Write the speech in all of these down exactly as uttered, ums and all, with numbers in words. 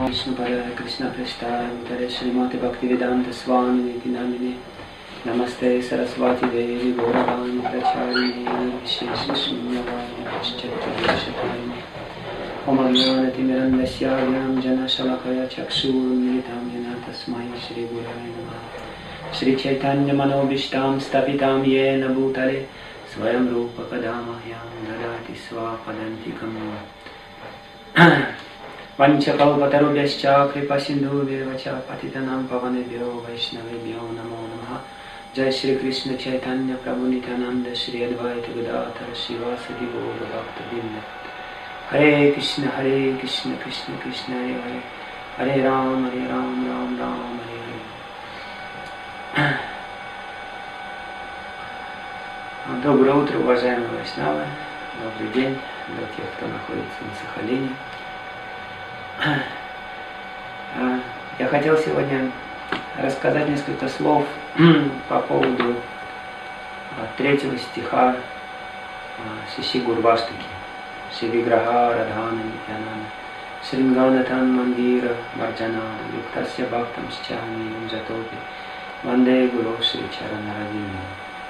Vishnupadaya Krishna Prasthaya Bhutale Srimati Bhaktivedanta Swami Niti Namine Namaste Saraswati Devi Gauravani Pracharini Vishesha Shunyavani Paschatya Vishatayini Om Ajnanati Mirandasya Vyam Jana Shalakaya Chakshurmilitam Yena Tasmai Shri Gurave Namaha Shri Chaitanya Manobishtam Stapitam Yena Bhutale Swayam Rupa Kadamahyam Dadati Swapadantikam Vanchakalpatarubhyascha Kripasindhubhyavacha Patitanam Pavanebhyo Vaishnavebhyo Namo Namaha Jai Shri Krishna Chaitanya Prabhu Nityananda Shri Advaita Gadadhara Srivasadi Gaura Bhakta-vrinda Hare Krishna Hare Krishna Krishna Krishna Hare Hare Hare Ram Hare Ram Ram Ram Hare Hare. Доброе утро, уважаемые вайшнавы. Добрый день для тех, кто находится на Сахалине. Я хотел сегодня рассказать несколько слов по поводу третьего стиха Шиши Гурваштаки. Шивиграха Радхана Нитянанда Шринганатан Мандира Марджанана Юктасya Бхактам Счами Джатопи Ванде Гуру Шри Чаранаравинда.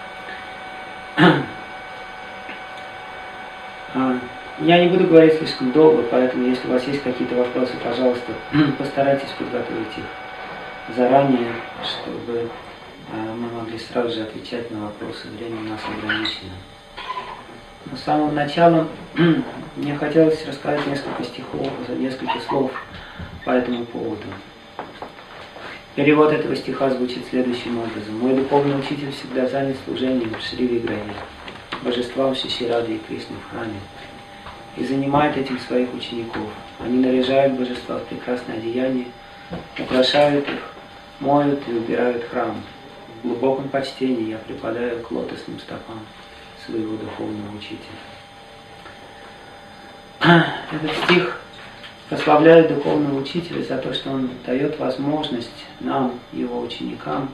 Я не буду говорить слишком долго, поэтому если у вас есть какие-то вопросы, пожалуйста, постарайтесь подготовить их заранее, чтобы мы могли сразу же отвечать на вопросы. Время у нас ограничено. Но с самого начала мне хотелось рассказать несколько стихов, несколько слов по этому поводу. Перевод этого стиха звучит следующим образом. Мой духовный учитель всегда занят служением Шри Виграхе, божествам Шиши Рады и Кришны в храме, и занимает этим своих учеников. Они наряжают божества в прекрасное одеяние, украшают их, моют и убирают храм. В глубоком почтении я припадаю к лотосным стопам своего духовного учителя. Этот стих прославляет духовного учителя за то, что он дает возможность нам, его ученикам,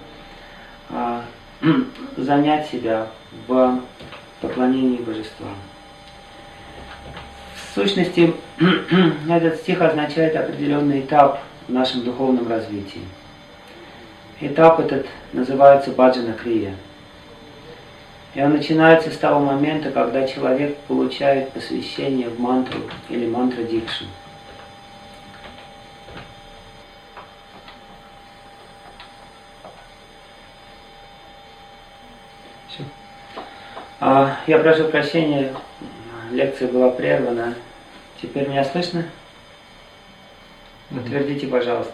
занять себя в поклонении божествам. В сущности, этот стих означает определенный этап в нашем духовном развитии. Этап этот называется баджана крия. И он начинается с того момента, когда человек получает посвящение в мантру или мантра-дикшу. А, я прошу прощения, лекция была прервана. Теперь меня слышно? Подтвердите, пожалуйста.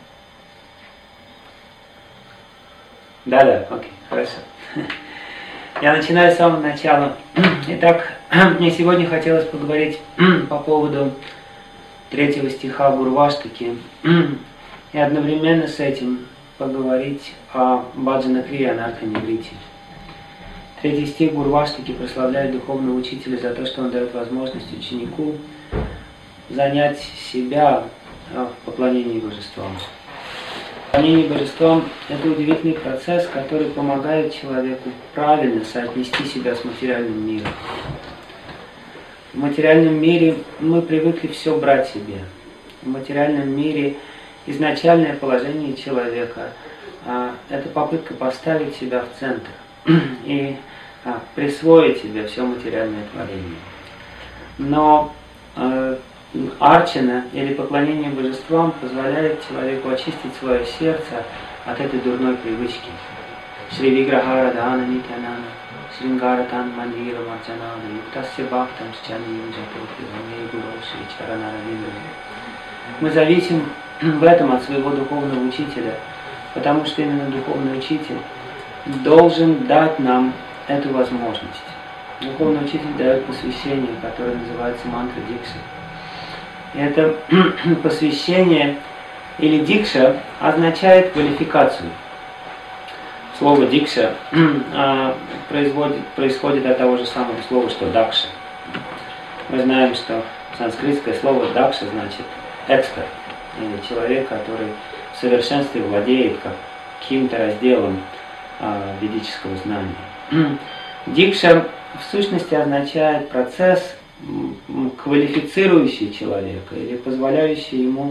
Да-да, окей, хорошо. Я начинаю с самого начала. Итак, мне сегодня хотелось поговорить по поводу третьего стиха Гурваштаки и одновременно с этим поговорить о баджана крия анарха-ниврити. Третий стих Гурваштаки прославляет духовного учителя за то, что он дает возможность ученику занять себя в поклонении божествам. Поклонение божествам – это удивительный процесс, который помогает человеку правильно соотнести себя с материальным миром. В материальном мире мы привыкли все брать себе. В материальном мире изначальное положение человека – это попытка поставить себя в центр и присвоить себе все материальное творение. Но э, арчана или поклонение божествам позволяет человеку очистить свое сердце от этой дурной привычки. Шри Виграха Радхана Нитянанда Шрингаратан Мандира Марджанана Юктасya Бхактам Счами Джатопи Ванде Гуру Шри Чаранаравинда. Мы зависим в этом от своего духовного учителя, потому что именно духовный учитель должен дать нам эту возможность. Духовный учитель дает посвящение, которое называется мантра дикша. И это посвящение или дикша означает квалификацию. Слово дикша происходит, происходит от того же самого слова, что дакша. Мы знаем, что санскритское слово дакша значит эксперт, или человек, который в совершенстве владеет каким-то разделом ведического знания. Дикша в сущности означает процесс, квалифицирующий человека или позволяющий ему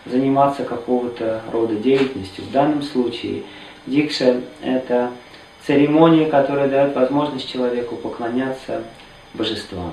заниматься какого-то рода деятельностью. В данном случае дикша – это церемония, которая дает возможность человеку поклоняться божествам.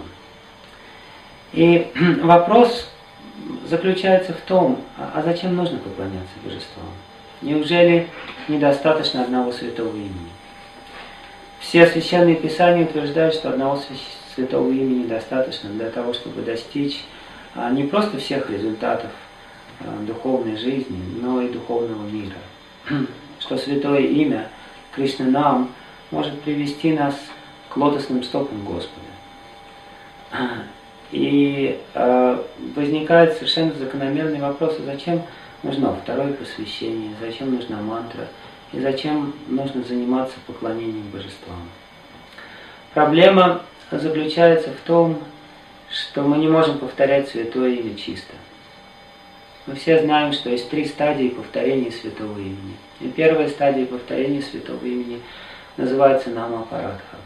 И вопрос заключается в том, а зачем нужно поклоняться божествам? Неужели недостаточно одного святого имени? Все священные писания утверждают, что одного святого имени достаточно для того, чтобы достичь не просто всех результатов духовной жизни, но и духовного мира. Что святое имя Кришна Нам может привести нас к лотосным стопам Господа. И э, возникает совершенно закономерный вопрос, а зачем нужно второе посвящение, зачем нужна мантра, и зачем нужно заниматься поклонением божествам. Проблема заключается в том, что мы не можем повторять святое имя чисто. Мы все знаем, что есть три стадии повторения святого имени. И первая стадия повторения святого имени называется Нама-апарадха.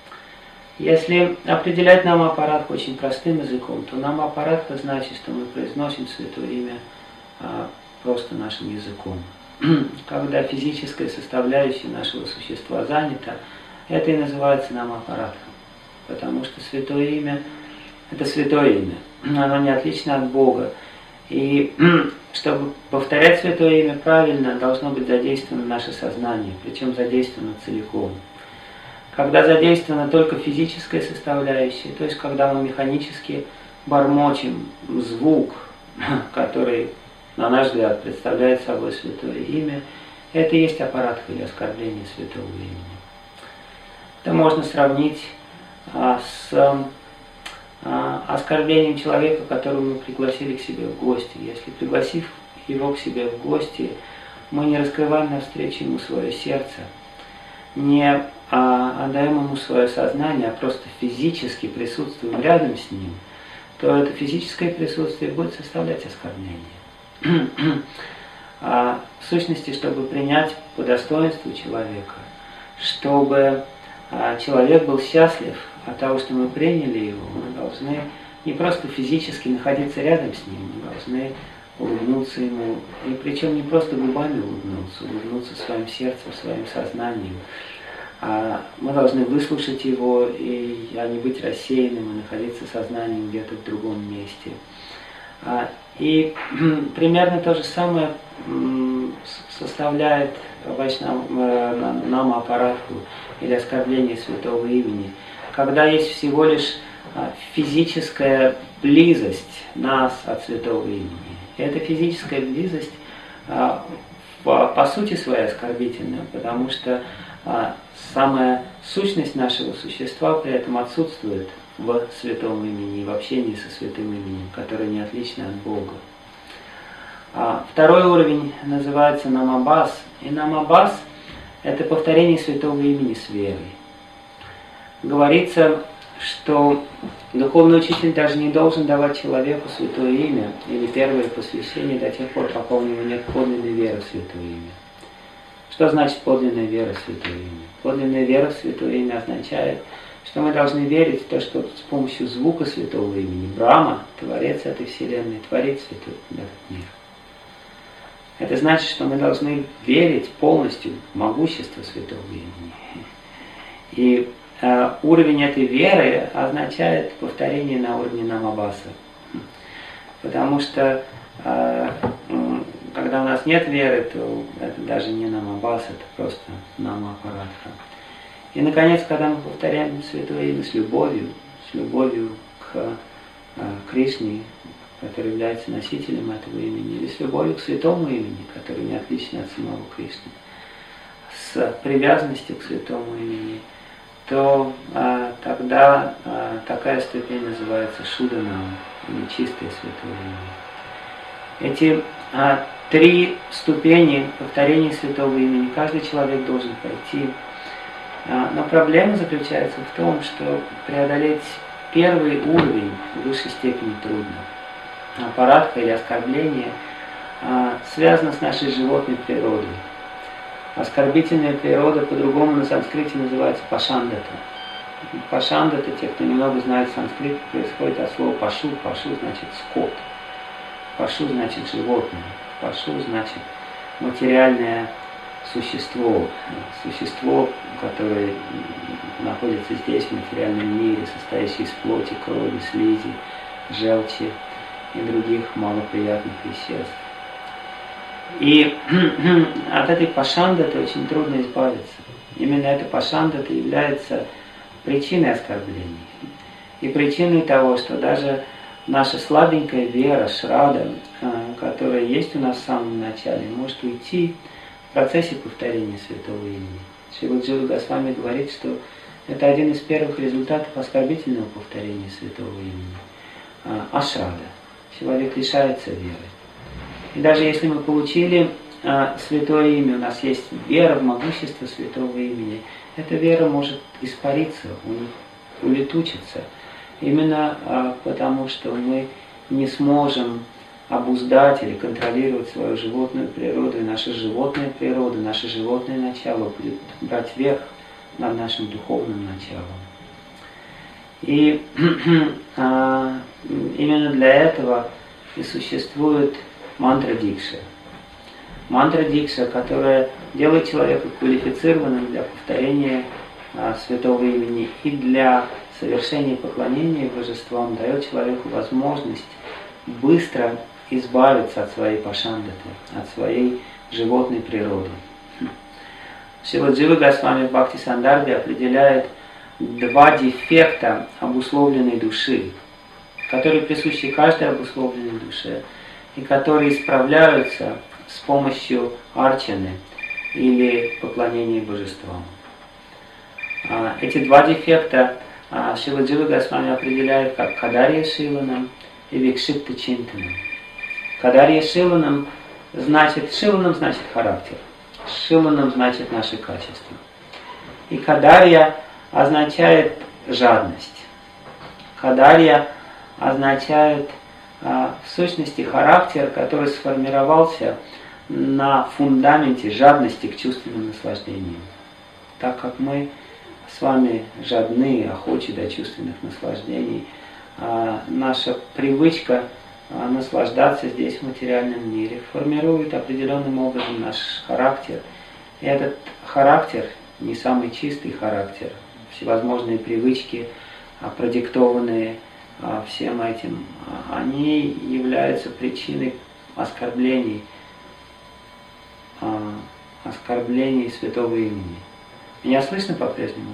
Если определять Нама-апарадху очень простым языком, то Нама-апарадха значит, что мы произносим святое имя а, просто нашим языком. Когда физическая составляющая нашего существа занята, это и называется Нама-апарадха. Потому что святое имя – это святое имя. Оно не отлично от Бога. И чтобы повторять святое имя правильно, должно быть задействовано наше сознание, причем задействовано целиком. Когда задействована только физическая составляющая, то есть когда мы механически бормочем звук, который, на наш взгляд, представляет собой святое имя, это и есть аппарадха или оскорбление святого имени. Это можно сравнить а, с а, оскорблением человека, которого мы пригласили к себе в гости. Если, пригласив его к себе в гости, мы не раскрываем навстречу ему свое сердце, не а, отдаем ему свое сознание, а просто физически присутствуем рядом с ним, то это физическое присутствие будет составлять оскорбление. А, в сущности, чтобы принять по достоинству человека, чтобы а, человек был счастлив от того, что мы приняли его, мы должны не просто физически находиться рядом с ним, мы должны улыбнуться ему, и причем не просто губами улыбнуться, улыбнуться своим сердцем, своим сознанием. А мы должны выслушать его, и, а не быть рассеянным и находиться сознанием где-то в другом месте. А, и примерно то же самое составляет Нама-апарадху или оскорбление святого имени, когда есть всего лишь физическая близость нас от святого имени. И эта физическая близость по сути своей оскорбительная, потому что самая сущность нашего существа при этом отсутствует в святом имени и в общении со святым именем, которое не отлично от Бога. А второй уровень называется намабас. И намабас – это повторение святого имени с верой. Говорится, что духовный учитель даже не должен давать человеку святое имя или первое посвящение до тех пор, пока у него нет подлинной веры в святое имя. Что значит подлинная вера в святое имя? Подлинная вера в святое имя означает, что мы должны верить в то, что с помощью звука святого имени Брахма, Творец этой вселенной, творит святой этот мир. Это значит, что мы должны верить полностью в могущество святого имени. И э, уровень этой веры означает повторение на уровне намабаса. Потому что э, когда у нас нет веры, то это даже не намабас, это просто нама-апарадха. И, наконец, когда мы повторяем святое имя с любовью, с любовью к э, Кришне, который является носителем этого имени, или с любовью к святому имени, который не отличен от самого Кришны, с привязанностью к святому имени, то а, тогда а, такая ступень называется шуданам, или чистое святое имя. Эти а, три ступени повторения святого имени каждый человек должен пройти. А, но проблема заключается в том, что преодолеть первый уровень в высшей степени трудно. Аппарадха или оскорбление а, связано с нашей животной природой. Оскорбительная природа по-другому на санскрите называется пашандата. Пашандата, те, кто немного знает санскрит, происходит от слова пашу. Пашу значит скот. Пашу значит животное, пашу значит материальное существо, существо, которое находится здесь, в материальном мире, состоящее из плоти, крови, слизи, желчи и других малоприятных веществ. И от этой пашандаты очень трудно избавиться. Именно эта пашандата является причиной оскорблений. И причиной того, что даже наша слабенькая вера, шрада, которая есть у нас в самом начале, может уйти в процессе повторения святого имени. Шрила Джива Госвами говорит, что это один из первых результатов оскорбительного повторения святого имени. Ашрада. Человек лишается веры. И даже если мы получили а, святое имя, у нас есть вера в могущество святого имени, эта вера может испариться, улетучиться. Именно а, потому, что мы не сможем обуздать или контролировать свою животную природу, и наша животная природа, наше животное начало будет брать верх над нашим духовным началом. И а, именно для этого и существует мантра дикша. Мантра дикша, которая делает человека квалифицированным для повторения а, святого имени и для совершения поклонения божествам, дает человеку возможность быстро избавиться от своей пашандаты, от своей животной природы. Шрила Джива Госвами в Бхакти Сандarbhe определяет два дефекта обусловленной души, которые присущи каждой обусловленной душе, и которые исправляются с помощью арчаны или поклонения божествам. Эти два дефекта Шрила Джива Госвами определяет как Кадарья Шиланам и Викшипта Чинтанам. Кадарья Шиланам значит, Шиланам значит характер, Шиланам значит наши качества. И Кадарья означает жадность. Кадарья означает в сущности характер, который сформировался на фундаменте жадности к чувственным наслаждениям. Так как мы с вами жадны, охочи до чувственных наслаждений, наша привычка наслаждаться здесь в материальном мире формирует определенным образом наш характер. И этот характер, не самый чистый характер, всевозможные привычки, продиктованные всем этим, они являются причиной оскорблений, оскорблений святого имени. Меня слышно по-прежнему?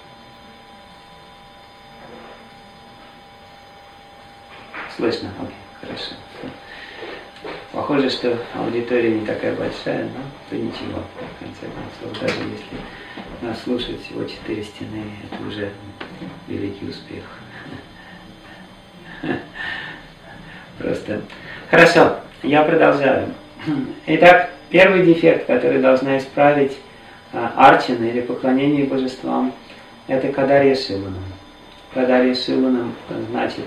Слышно? Окей, хорошо. Похоже, что аудитория не такая большая, но то ничего, в конце концов, даже если нас слушают всего четыре стены, это уже великий успех. Просто. Хорошо, я продолжаю. Итак, первый дефект, который должна исправить арчана или поклонение божествам, это Кадарья Шиланам. Кадарья Шиланам значит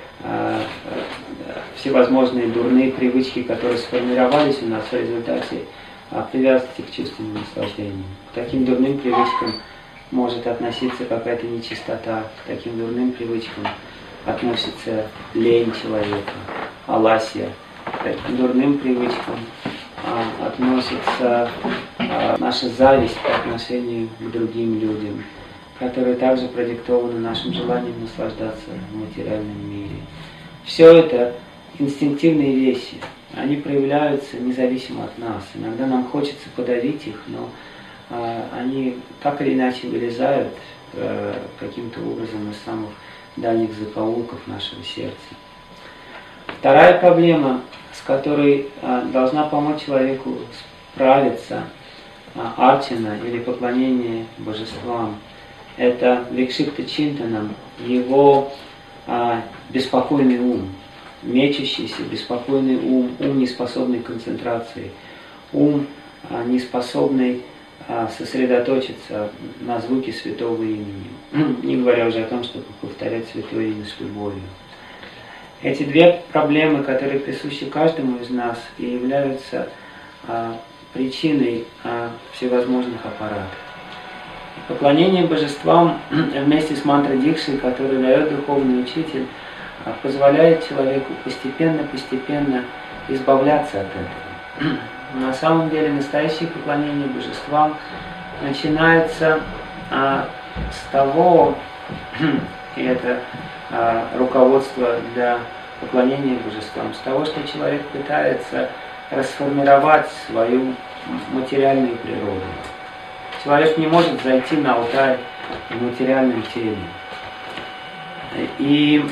всевозможные дурные привычки, которые сформировались у нас в результате привязанности к чувственным наслаждениям. К таким дурным привычкам может относиться какая-то нечистота, к таким дурным привычкам относится лень человека, аласья, к таким дурным привычкам а, относится а, наша зависть по отношению к другим людям, которые также продиктованы нашим желанием наслаждаться в материальном мире. Все это инстинктивные вещи, они проявляются независимо от нас. Иногда нам хочется подавить их, но а, они так или иначе вылезают а, каким-то образом из самых дальних закоулков нашего сердца. Вторая проблема, с которой а, должна помочь человеку справиться а, арчана или поклонение божествам, это Викшипта Чинтанам, его а, беспокойный ум, мечущийся, беспокойный ум, ум, не способный к концентрации, ум, а, не способный а, сосредоточиться на звуке святого имени, не говоря уже о том, чтобы повторять святое имя с любовью. Эти две проблемы, которые присущи каждому из нас и являются а, причиной а, всевозможных аппаратов. Поклонение божествам вместе с мантрой дикшей, которую дает духовный учитель, позволяет человеку постепенно-постепенно избавляться от этого. На самом деле настоящее поклонение божествам начинается а, с того, и это а, руководство для поклонения божествам, с того, что человек пытается расформировать свою материальную природу. Человек не может зайти на алтарь в материальном теле. И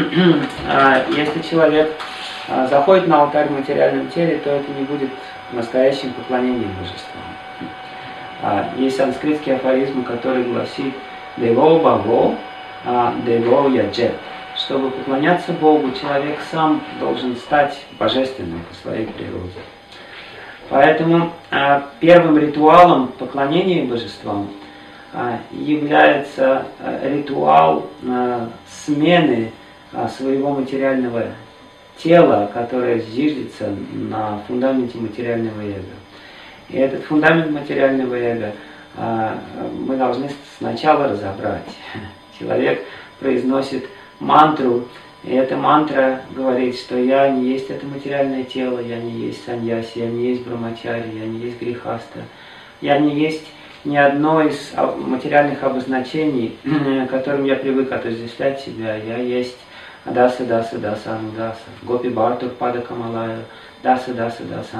а, если человек а, заходит на алтарь в материальном теле, то это не будет настоящим поклонением божествам. А, есть санскритский афоризм, который гласит «Дево баво, дево яджет». Чтобы поклоняться Богу, человек сам должен стать божественным по своей природе. Поэтому а, первым ритуалом поклонения божествам а, является а, ритуал а, смены а, своего материального тела, которое зиждется на фундаменте материального эго. И этот фундамент материального эго а, мы должны сначала разобрать. Человек произносит мантру, и эта мантра говорит, что я не есть это материальное тело, я не есть саньяси, я не есть брамачари, я не есть грехаста, я не есть ни одно из материальных обозначений, которым я привык отождествлять себя. Я есть даса, даса, даса, анудаса, гопи бартур пада камалая, даса, даса, даса,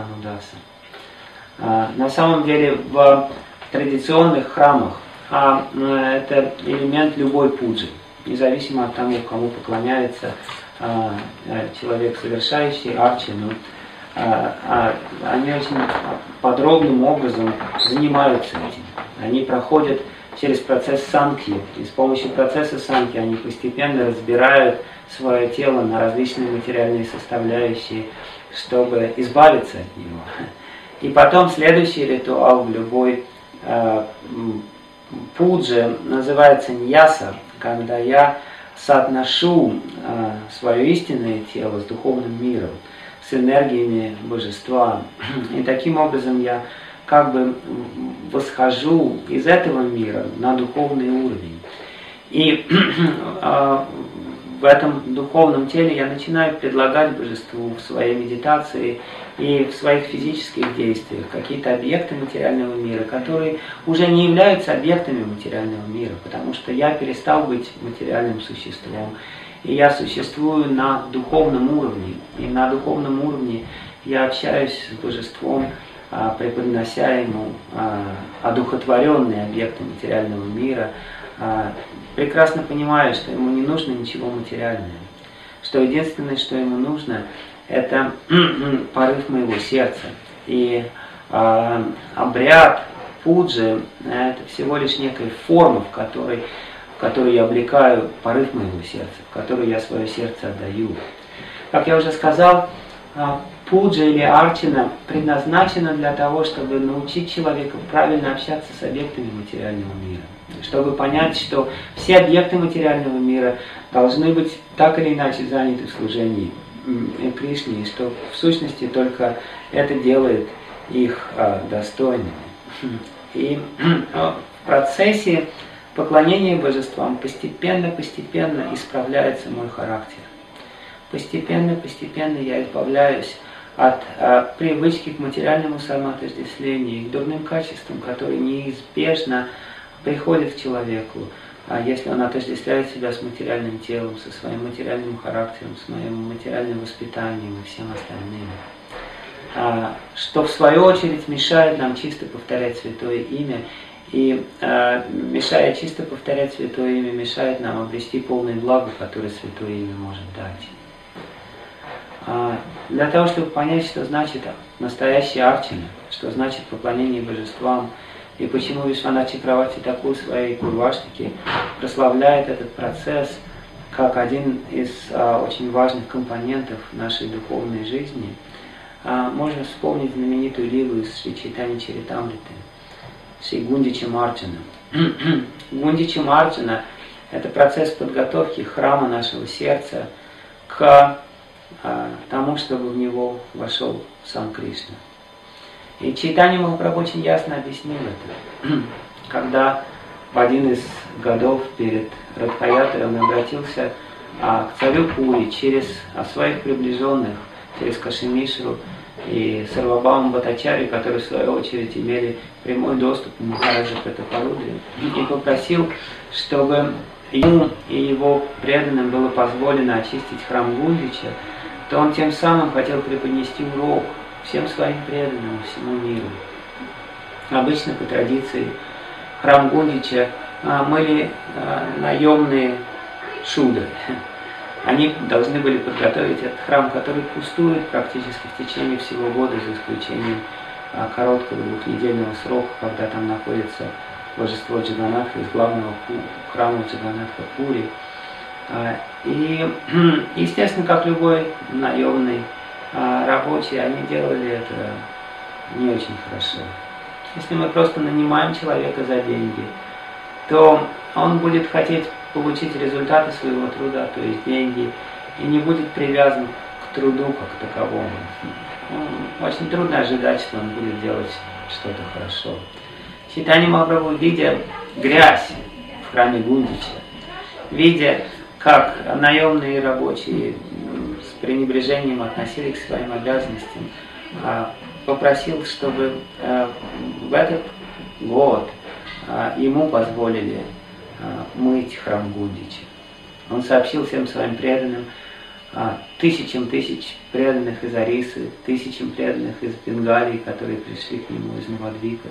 анудаса. На самом деле в традиционных храмах а, это элемент любой пуджи. Независимо от того, кому поклоняется а, человек, совершающий арчану, а, а, они очень подробным образом занимаются этим. Они проходят через процесс санкхи, и с помощью процесса санкхи они постепенно разбирают свое тело на различные материальные составляющие, чтобы избавиться от него. И потом следующий ритуал в любой а, пудже называется ньяса, когда я соотношу э, свое истинное тело с духовным миром, с энергиями божества. И таким образом я как бы восхожу из этого мира на духовный уровень. И э, в этом духовном теле я начинаю предлагать божеству в своей медитации и в своих физических действиях какие-то объекты материального мира, которые уже не являются объектами материального мира, потому что я перестал быть материальным существом, и я существую на духовном уровне. И на духовном уровне я общаюсь с божеством, преподнося ему одухотворенные объекты материального мира, прекрасно понимая, что ему не нужно ничего материального, что единственное, что ему нужно, это порыв моего сердца. И э, обряд пуджи – это всего лишь некая форма, в которой, в которой я облекаю порыв моего сердца, в которой я свое сердце отдаю. Как я уже сказал, пуджа или арчана предназначена для того, чтобы научить человека правильно общаться с объектами материального мира. Чтобы понять, что все объекты материального мира должны быть так или иначе заняты в служении Кришне, и что в сущности только это делает их а, достойными. И а, в процессе поклонения божествам постепенно-постепенно исправляется мой характер. Постепенно-постепенно я избавляюсь от а, привычки к материальному самоотождествлению, к дурным качествам, которые неизбежно приходят к человеку, а если он отождествляет себя с материальным телом, со своим материальным характером, с моим материальным воспитанием и всем остальным. А, что в свою очередь мешает нам чисто повторять Святое Имя, и а, мешая чисто повторять Святое Имя, мешает нам обрести полное благо, которое Святое Имя может дать. А, для того, чтобы понять, что значит настоящая арчана, что значит поклонение божествам, и почему Вишванат Чакраварти Такур в своей Пурваштаке прославляет этот процесс как один из а, очень важных компонентов нашей духовной жизни, а, можно вспомнить знаменитую лилу из Шри Чайтанья Чаритамриты, Шри Гундича Марджана. Гундича Марджана – это процесс подготовки храма нашего сердца к а, тому, чтобы в него вошел сам Кришна. И Чайтанья Махапрабху очень ясно объяснил это. Когда в один из годов перед Радхаятрой он обратился а, к царю Пури через а, своих приближенных, через Кашемишру и Сарвабхаума Бхаттачарью, которые в свою очередь имели прямой доступ к Махараджа Пратапарудру, и попросил, чтобы ему и его преданным было позволено очистить храм Гундича, то он тем самым хотел преподнести урок всем своим преданным, всему миру. Обычно по традиции храм Гундича а, мыли а, наемные шудры. Они должны были подготовить этот храм, который пустует практически в течение всего года, за исключением а, короткого двухнедельного срока, когда там находится божество Джаганатха из главного храма Джаганатха Пури. А, и, естественно, как любой наемный а, рабочий, они делали это не очень хорошо. Если мы просто нанимаем человека за деньги, то он будет хотеть получить результаты своего труда, то есть деньги, и не будет привязан к труду как таковому. Очень трудно ожидать, что он будет делать что-то хорошо. Чайтанья Махапрабху, видя грязь в храме Гундича, видя, как наемные рабочие с пренебрежением относились к своим обязанностям, попросил, чтобы в этот год ему позволили мыть храм Гундича. Он сообщил всем своим преданным, тысячам тысяч преданных из Орисы, тысячам преданных из Бенгалии, которые пришли к нему из Навадвипы,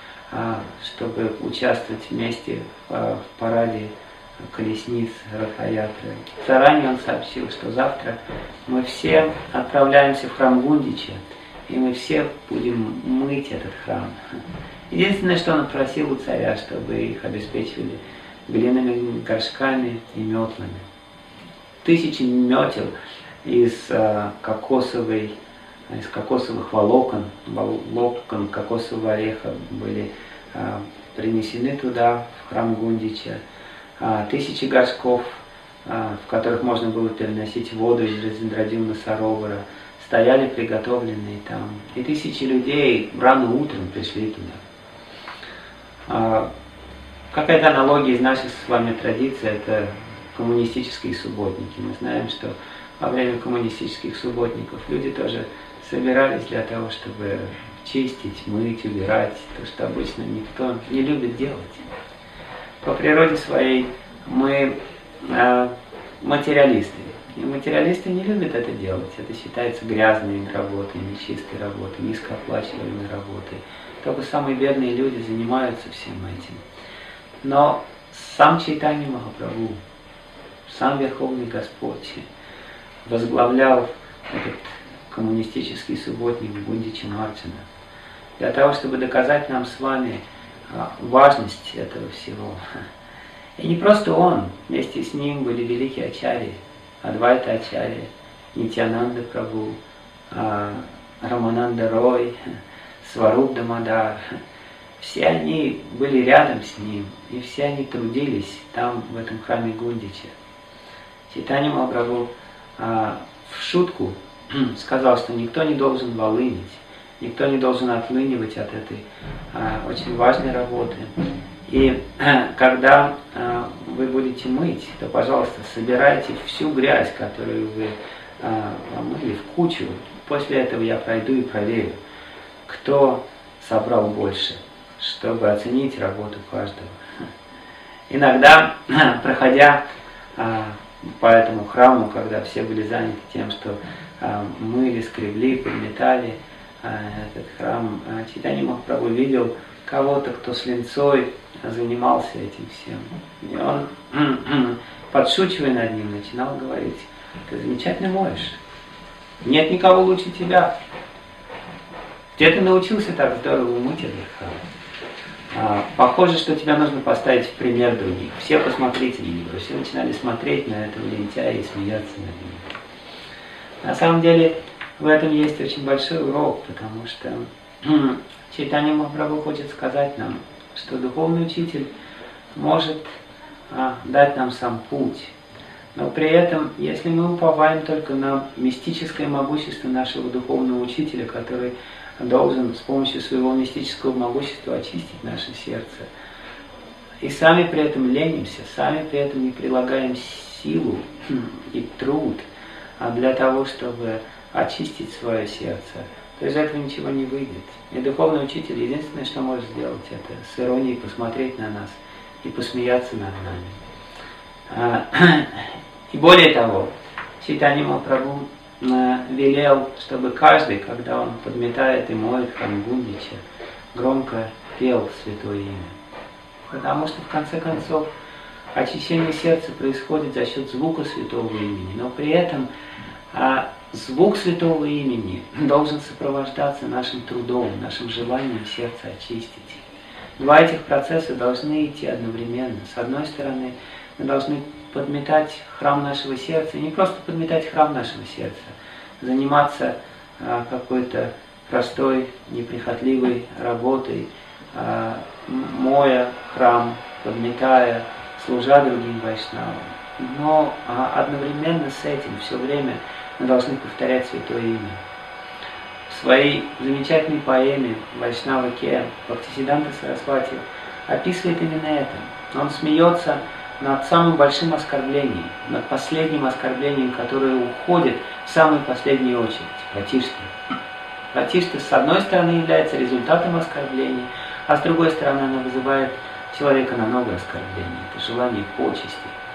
чтобы участвовать вместе в параде колесниц Ратха-ятры. Заранее он сообщил, что завтра мы все отправляемся в храм Гундича, и мы все будем мыть этот храм. Единственное, что он просил у царя, чтобы их обеспечивали глиняными горшками и метлами. Тысячи метел из э, кокосовой, из кокосовых волокон, волокон кокосового ореха были э, принесены туда, в храм Гундича. Э, тысячи горшков, э, в которых можно было переносить воду из Раджиндрадюмна Саровара, стояли приготовленные там. И тысячи людей рано утром пришли туда. Э, Какая-то аналогия из наших с вами традиций – это коммунистические субботники. Мы знаем, что во время коммунистических субботников люди тоже собирались для того, чтобы чистить, мыть, убирать, то, что обычно никто не любит делать. По природе своей мы э, материалисты. И материалисты не любят это делать. Это считается грязной работой, нечистой работой, низкооплачиваемой работой. Только самые бедные люди занимаются всем этим. Но сам Чайтанья Махапрабху, сам Верховный Господь возглавлял этот коммунистический субботник Гундича Марджана для того, чтобы доказать нам с вами важность этого всего. И не просто он, вместе с ним были великие ачарьи, Адвайта ачарья, Нитьянанда Прабху, Рамананда Рой, Сваруб Дамодар. Все они были рядом с ним, и все они трудились там, в этом храме Гундича. Чайтанья Махапрабху а, в шутку сказал, что никто не должен волынить, никто не должен отлынивать от этой а, очень важной работы. И а, когда а, вы будете мыть, то, пожалуйста, собирайте всю грязь, которую вы а, мыли, в кучу. После этого я пройду и проверю, кто собрал больше, чтобы оценить работу каждого. Иногда, проходя а, по этому храму, когда все были заняты тем, что а, мыли, скребли, подметали а, этот храм, а, Чайтанья Махапрабху видел кого-то, кто с линцой занимался этим всем. И он, подшучивая над ним, начинал говорить: «Ты замечательно моешь. Нет никого лучше тебя. Где ты научился так здорово мыть этот храм? А, похоже, что тебя нужно поставить в пример других. Все посмотрите на него». Все начинали смотреть на этого лентяя и смеяться над ним. На самом деле, в этом есть очень большой урок, потому что Чайтанья Махапрабху хочет сказать нам, что духовный учитель может а, дать нам сам путь. Но при этом, если мы уповаем только на мистическое могущество нашего духовного учителя, который должен с помощью своего мистического могущества очистить наше сердце, и сами при этом ленимся, сами при этом не прилагаем силу и труд для того, чтобы очистить свое сердце, то из этого ничего не выйдет. И духовный учитель единственное, что может сделать, это с иронией посмотреть на нас и посмеяться над нами. И более того, Чайтанья Махапрабху велел, чтобы каждый, когда он подметает и моет храм Гундича, громко пел святое имя. Потому что, в конце концов, очищение сердца происходит за счет звука святого имени, но при этом а, звук святого имени должен сопровождаться нашим трудом, нашим желанием сердце очистить. Два этих процесса должны идти одновременно. С одной стороны, мы должны подметать храм нашего сердца, и не просто подметать храм нашего сердца, заниматься а, какой-то простой, неприхотливой работой, а, моя храм, подметая, служа другим вайшнавам. Но а, одновременно с этим все время мы должны повторять святое имя. В своей замечательной поэме «Вайшнава Ке» Бхактисиддханта Сарасвати описывает именно это. Он смеется над самым большим оскорблением, над последним оскорблением, которое уходит в самую последнюю очередь – Пратишта. Пратишта, с одной стороны, является результатом оскорбления, а с другой стороны, она вызывает человека на новое оскорбление. Это желание почести.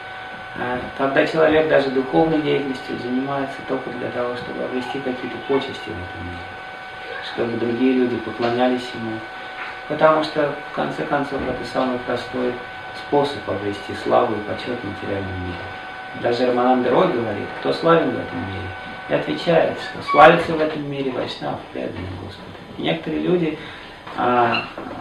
Когда человек даже духовной деятельностью занимается только для того, чтобы обрести какие-то почести в этом мире, чтобы другие люди поклонялись ему, потому что, в конце концов, это самый простой способ обрести славу и почет в материальном мире. Даже Рамананда Рой говорит, кто славен в этом мире, и отвечает, что славится в этом мире вайшнав, преданный Господу. И некоторые люди, а,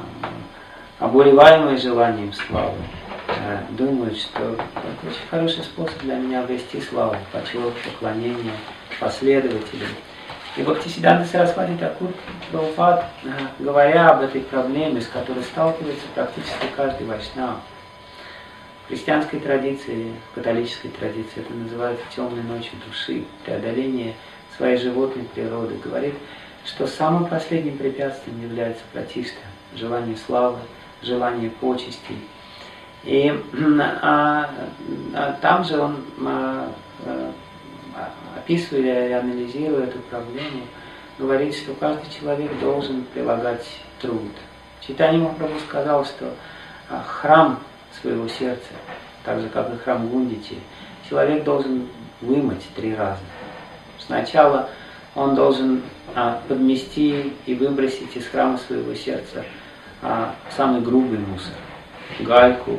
обуреваемые желанием славы, а, думают, что это очень хороший способ для меня обрести славу, почет, поклонение последователям. И Бхактисиддханта Сарасвати Такур Прабхупад, говоря об этой проблеме, с которой сталкивается практически каждый вайшнав, в христианской традиции, в католической традиции это называется темной ночью души, преодоление своей животной природы, говорит, что самым последним препятствием является пратишта, желание славы, желание почестей. И а, а, там же он, а, а, описывая и анализируя эту проблему, говорит, что каждый человек должен прилагать труд. Чайтанья Махапрабху сказал, что а, храм своего сердца, так же как и храм Гундичи, человек должен вымыть три раза. Сначала он должен а, подмести и выбросить из храма своего сердца а, самый грубый мусор, гальку,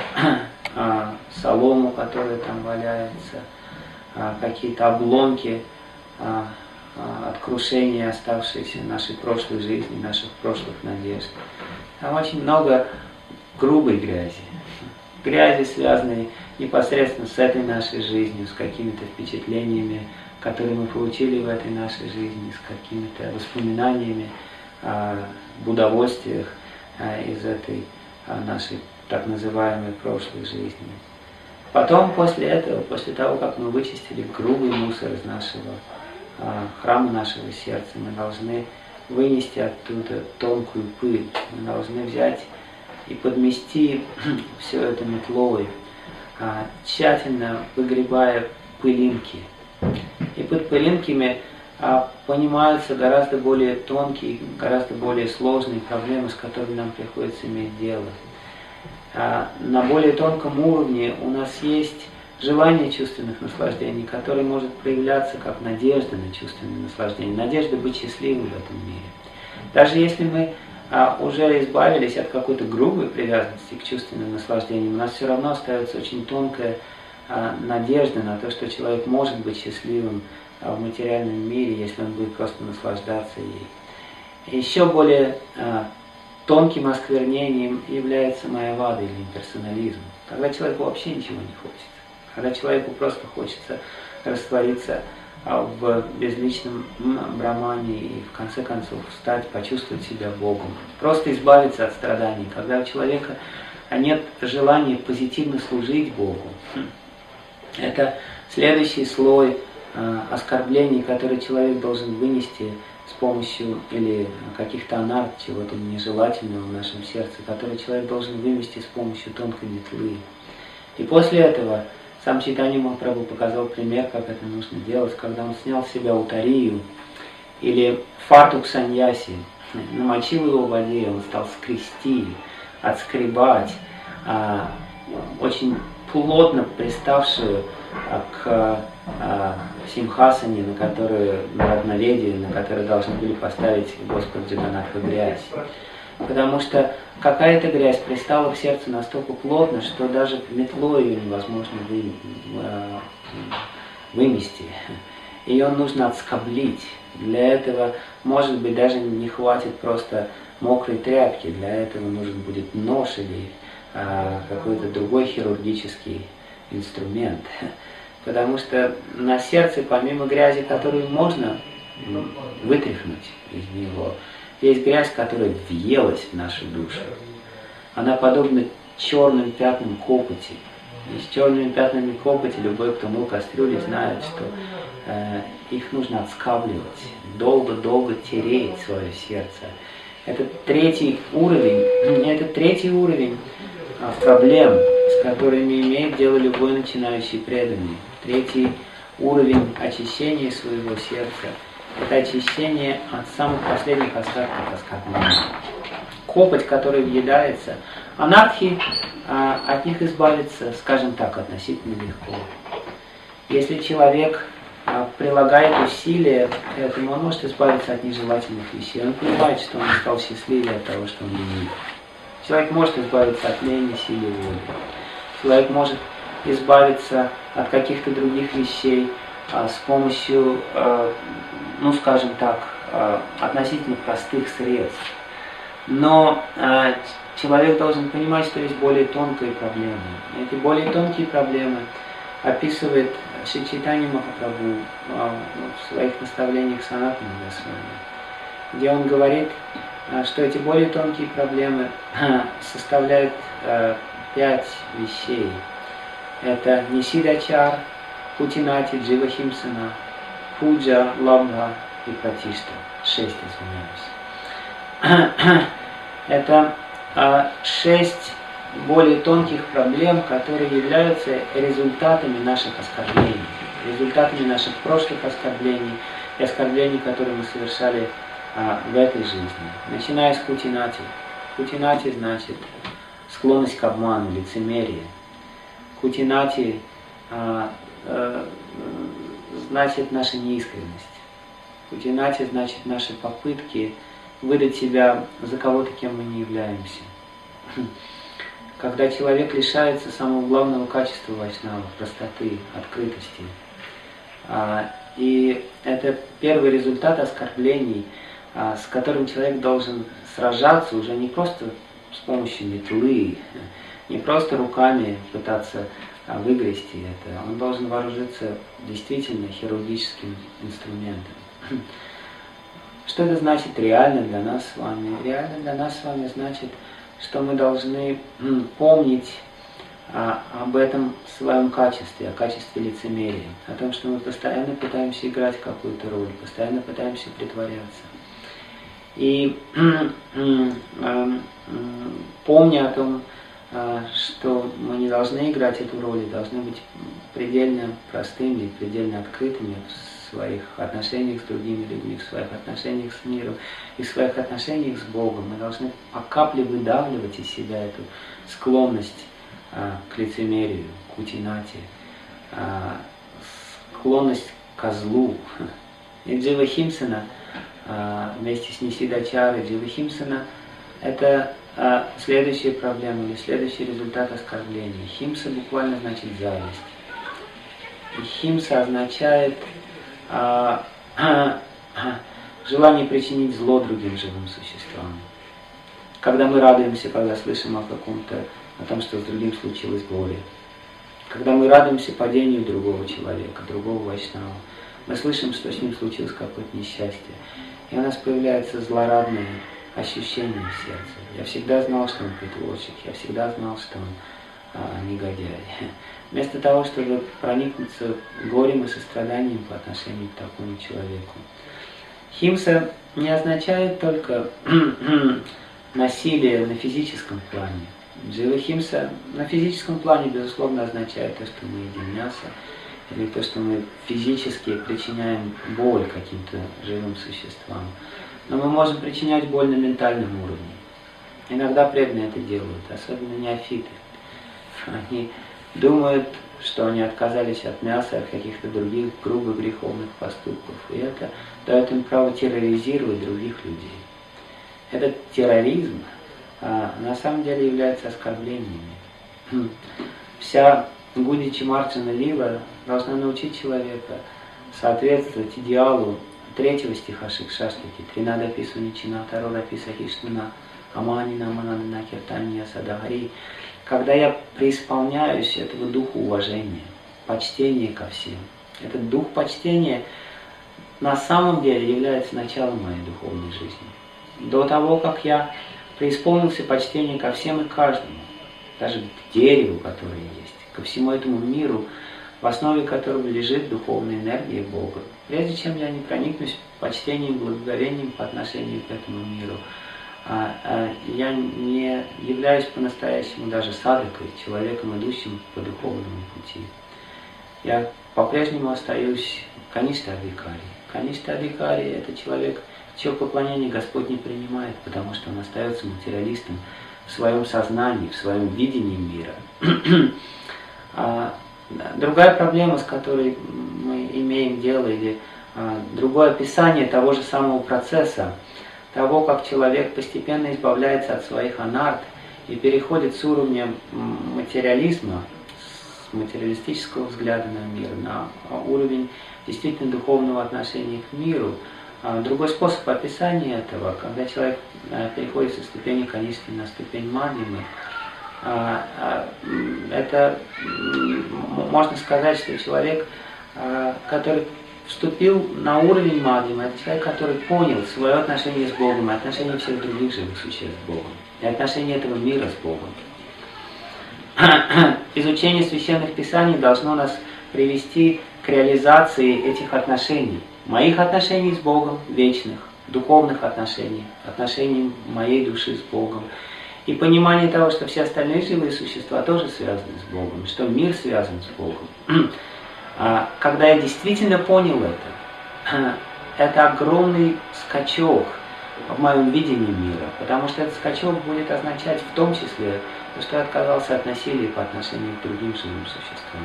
а, солому, которая там валяется, а, какие-то обломки а, а, от крушения, оставшиеся в нашей прошлой жизни, наших прошлых надежд. Там очень много грубой грязи. Грязи, связанные непосредственно с этой нашей жизнью, с какими-то впечатлениями, которые мы получили в этой нашей жизни, с какими-то воспоминаниями об удовольствиях из этой нашей так называемой прошлой жизни. Потом, после этого, после того, как мы вычистили грубый мусор из нашего храма, нашего сердца, мы должны вынести оттуда тонкую пыль, мы должны взять и подмести все это метлой, тщательно выгребая пылинки. И под пылинками понимаются гораздо более тонкие, гораздо более сложные проблемы, с которыми нам приходится иметь дело. На более тонком уровне у нас есть желание чувственных наслаждений, которое может проявляться как надежда на чувственные наслаждения, надежда быть счастливым в этом мире. Даже если мы а, уже избавились от какой-то грубой привязанности к чувственным наслаждениям, у нас все равно остается очень тонкая а, надежда на то, что человек может быть счастливым а, в материальном мире, если он будет просто наслаждаться ей. И еще более а, тонким осквернением является майявада или имперсонализм, когда человеку вообще ничего не хочется, когда человеку просто хочется раствориться в безличном брамане и в конце концов встать, почувствовать себя Богом, просто избавиться от страданий, когда у человека нет желания позитивно служить Богу. Это следующий слой оскорблений, который человек должен вынести с помощью или каких-то анарт, чего-то нежелательного в нашем сердце, который человек должен вынести с помощью тонкой метлы. И после этого Сам Чайтанья Махапрабху показал пример, как это нужно делать, когда он снял с себя утарию или фартук саньяси, намочил его в воде, он стал скрести, отскребать, а, очень плотно приставшую а, к а, симхасане, на которую, на равноведие, на которое должны были поставить Господь Джаганнатха грязь. Потому что какая-то грязь пристала к сердцу настолько плотно, что даже метлой ее невозможно вы, а, вымести. Ее нужно отскоблить. Для этого, может быть, даже не хватит просто мокрой тряпки, для этого нужен будет нож или а, какой-то другой хирургический инструмент. Потому что на сердце, помимо грязи, которую можно вытряхнуть из него, есть грязь, которая въелась в нашу душу. Она подобна черным пятнам копоти. И с черными пятнами копоти любой, кто мыл кастрюли, знает, что э, их нужно отскабливать, долго-долго тереть свое сердце. Это третий уровень, это третий уровень а, проблем, с которыми имеет дело любой начинающий преданный. Третий уровень очищения своего сердца – это очищение от самых последних остатков оскорблений. Копоть, которая въедается, анархи, а, от них избавиться, скажем так, относительно легко. Если человек а, прилагает усилия к этому, он может избавиться от нежелательных вещей. Он понимает, что он стал счастливее от того, что он ленив. Человек может избавиться от лени, силы воли. Человек может избавиться от каких-то других вещей а, с помощью, а, ну скажем так, а, относительно простых средств. Но а, человек должен понимать, что есть более тонкие проблемы. Эти более тонкие проблемы описывает Шри Чайтанья Махапрабху а, в своих наставлениях Санатана Госвами, где он говорит, а, что эти более тонкие проблемы а, составляют а, пять вещей. Это Нисидачар, Кутинати, Дживахимсана, Пуджа, Лабха и Пратишта. Шесть, извиняюсь. Это а, шесть более тонких проблем, которые являются результатами наших оскорблений, результатами наших прошлых оскорблений и оскорблений, которые мы совершали а, в этой жизни. Начиная с Кутинати. Кутинати значит склонность к обману, лицемерие. Кутинати а, а, значит наша неискренность. Кутинати значит наши попытки выдать себя за кого-то, кем мы не являемся. Когда человек лишается самого главного качества вайшнава, простоты, открытости. А, и это первый результат оскорблений, а, с которым человек должен сражаться уже не просто с помощью метлы, не просто руками пытаться а, выгрести это. Он должен вооружиться действительно хирургическим инструментом. Что это значит реально для нас с вами? Реально для нас с вами значит, что мы должны помнить а, об этом своем качестве, о качестве лицемерия, о том, что мы постоянно пытаемся играть какую-то роль, постоянно пытаемся притворяться. И помня о том, что мы не должны играть эту роль, должны быть предельно простыми, предельно открытыми в своих отношениях с другими людьми, в своих отношениях с миром и в своих отношениях с Богом. Мы должны по капле выдавливать из себя эту склонность а, к лицемерию, к кутинати, а, склонность к козлу. И Дживахимсана а, вместе с Нисидачарой, Дживахимсана это а, следующая проблема или следующий результат оскорбления. Химса буквально значит зависть. И химса означает а, а, а, желание причинить зло другим живым существам. Когда мы радуемся, когда слышим о каком-то, о том, что с другим случилось горе. Когда мы радуемся падению другого человека, другого вайшнава, мы слышим, что с ним случилось какое-то несчастье. И у нас появляется злорадное ощущение в сердце. Я всегда знал, что он притворщик, я всегда знал, что он а, негодяй. Вместо того, чтобы проникнуться горем и состраданием по отношению к такому человеку. Химса не означает только насилие на физическом плане. Джива-химса на физическом плане, безусловно, означает то, что мы едим мясо, или то, что мы физически причиняем боль каким-то живым существам. Но мы можем причинять боль на ментальном уровне. Иногда преданные это делают, особенно неофиты. Они думают, что они отказались от мяса, от каких-то других грубых греховных поступков. И это дает им право терроризировать других людей. Этот терроризм а, на самом деле является оскорблениями. Вся Гудичи Марджана Лила должна научить человека соответствовать идеалу третьего стиха Шикшаштаки. Тринада Писуничина, Тарора Писахишнана, Аманина Манана Киртания Садагари. Когда я преисполняюсь этого духа уважения, почтения ко всем. Этот дух почтения на самом деле является началом моей духовной жизни. До того, как я преисполнился почтения ко всем и каждому, даже к дереву, которое есть, ко всему этому миру, в основе которого лежит духовная энергия Бога. Прежде чем я не проникнусь почтением, благоговением по отношению к этому миру, я не являюсь по-настоящему даже садхакой, человеком, идущим по духовному пути. Я по-прежнему остаюсь каништа-адхикари. Каништа-адхикари – это человек, чье поклонение Господь не принимает, потому что он остается материалистом в своем сознании, в своем видении мира. Другая проблема, с которой мы имеем дело, или другое описание того же самого процесса, того, как человек постепенно избавляется от своих анарт и переходит с уровня материализма, с материалистического взгляда на мир, на уровень действительно духовного отношения к миру. Другой способ описания этого, когда человек переходит со ступени каништы на ступень мадхимы, это можно сказать, что человек, который вступил на уровень мадхимы, это человек, который понял свое отношение с Богом, и отношение всех других живых существ с Богом, и отношение этого мира с Богом. Изучение священных писаний должно нас привести к реализации этих отношений. Моих отношений с Богом, вечных, духовных отношений, отношений моей души с Богом. И понимание того, что все остальные живые существа тоже связаны с Богом, что мир связан с Богом. Когда я действительно понял это, это огромный скачок в моем видении мира, потому что этот скачок будет означать в том числе, что я отказался от насилия по отношению к другим живым существам.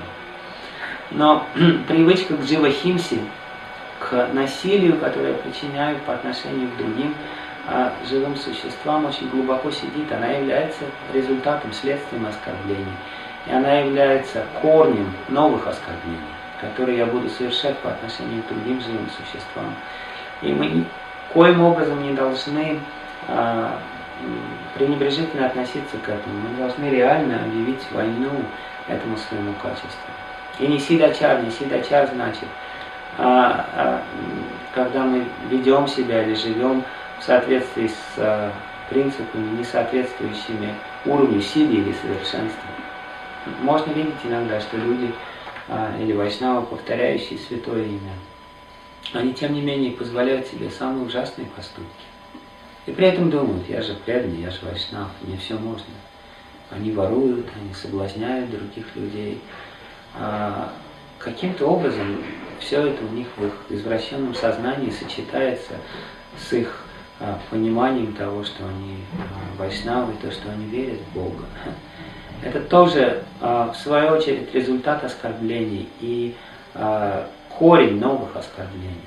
Но привычка к джива-химсе, к насилию, которое я причиняю по отношению к другим живым существам, очень глубоко сидит. Она является результатом, следствием оскорблений. И она является корнем новых оскорблений, которые я буду совершать по отношению к другим живым существам. И мы никоим образом не должны а, пренебрежительно относиться к этому. Мы должны реально объявить войну этому своему качеству. И не сидачар, не сидачар значит, а, а, когда мы ведем себя или живем в соответствии с а, принципами, не соответствующими уровню силы или совершенства. Можно видеть иногда, что люди а, или вайшнавы, повторяющие святое имя, они тем не менее позволяют себе самые ужасные поступки. И при этом думают: я же преданный, я же вайшнав, мне все можно. Они воруют, они соблазняют других людей. А, каким-то образом все это у них в их извращенном сознании сочетается с их а, пониманием того, что они а, вайшнавы, то, что они верят в Бога. Это тоже, а, в свою очередь, результат оскорблений и а, корень новых оскорблений.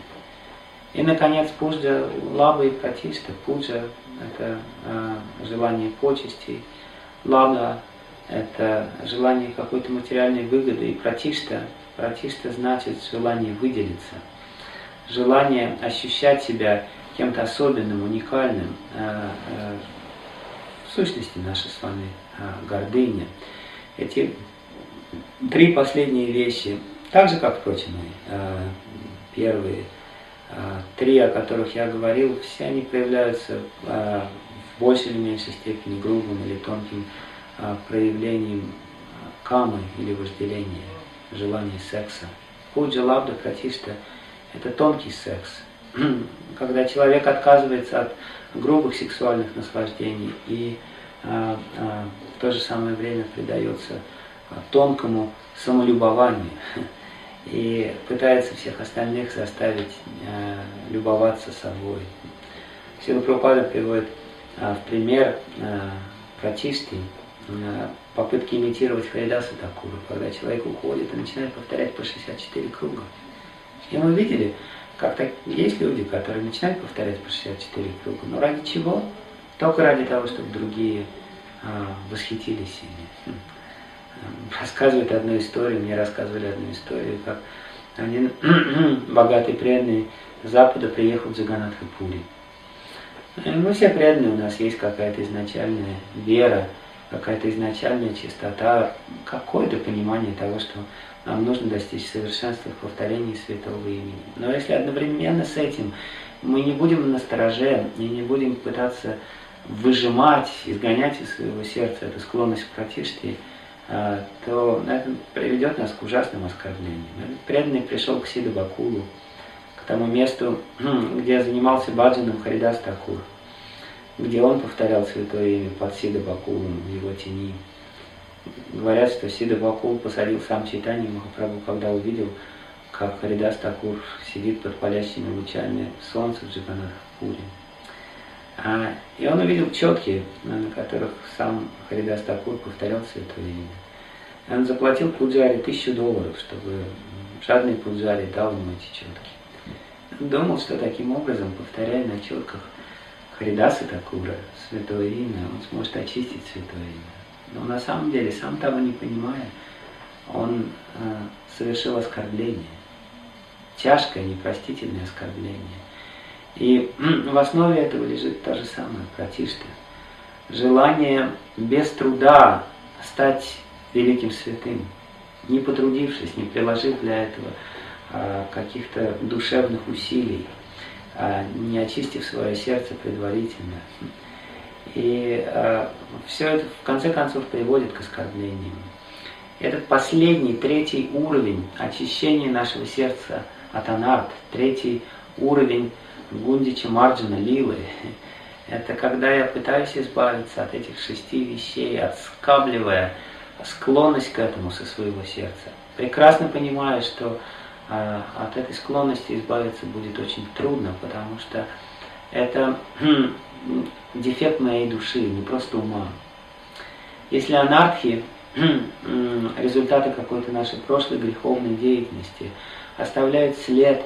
И, наконец, пуджа, лаба и пратишта. Пуджа – это а, желание почестей, лаба – это желание какой-то материальной выгоды, и пратишта, пратишта значит желание выделиться, желание ощущать себя кем-то особенным, уникальным. А, а, в сущности, наша с вами а, гордыня. Эти три последние вещи, так же, как, впрочем, и а, первые а, три, о которых я говорил, все они проявляются а, в большей или меньшей степени грубым или тонким а, проявлением камы или вожделения, желания секса. Пуджа, лабда, пратишта – это тонкий секс. Когда человек отказывается от грубых сексуальных наслаждений и а, а, в то же самое время предается тонкому самолюбованию и пытается всех остальных заставить а, любоваться собой. Шрила Прабхупада приводит а, в пример а, прачишти, а, попытки имитировать Харидаса Такуру, когда человек уходит и начинает повторять по шестьдесят четыре круга. И мы видели, как так, есть люди, которые начинают повторять по шестьдесят четыре круга, но ради чего? Только ради того, чтобы другие а, восхитились ими. Рассказывают одну историю, мне рассказывали одну историю, как один богатый преданный Запада приехал в Джаганнатха-Пури. Мы все преданные, у нас есть какая-то изначальная вера, какая-то изначальная чистота, какое-то понимание того, что нам нужно достичь совершенства в повторении святого имени. Но если одновременно с этим мы не будем настороже и не будем пытаться выжимать, изгонять из своего сердца эту склонность к пратишти, то это приведет нас к ужасным оскорблениям. Этот преданный пришел к Сида Бакулу, к тому месту, где занимался баджаном Харидас Такур, где он повторял святое имя под Сида Бакулом в его тени. Говорят, что Сида Бакул посадил сам Чайтанья Махапрабху, когда увидел, как Харидас Такур сидит под палящими лучами солнца в Джаганнатха-Пури. А, и он увидел четки, на которых сам Харидас Такур повторял святое имя. И он заплатил пуджаре тысячу долларов, чтобы жадный пуджаре дал ему эти четки. Он думал, что таким образом, повторяя на четках Харидаса Такура святое имя, он сможет очистить святое имя. Но на самом деле, сам того не понимая, он э, совершил оскорбление. Тяжкое, непростительное оскорбление. И в основе этого лежит та же самая пратишта. Желание без труда стать великим святым, не потрудившись, не приложив для этого а, каких-то душевных усилий, а, не очистив свое сердце предварительно. И а, все это в конце концов приводит к оскорблениям. Этот последний, третий уровень очищения нашего сердца от анарт, третий уровень Гундича Марджана Лилы, это когда я пытаюсь избавиться от этих шести вещей, отскабливая склонность к этому со своего сердца. Прекрасно понимаю, что э, от этой склонности избавиться будет очень трудно, потому что это хм, дефект моей души, не просто ума. Если анархи, хм, результаты какой-то нашей прошлой греховной деятельности, оставляют след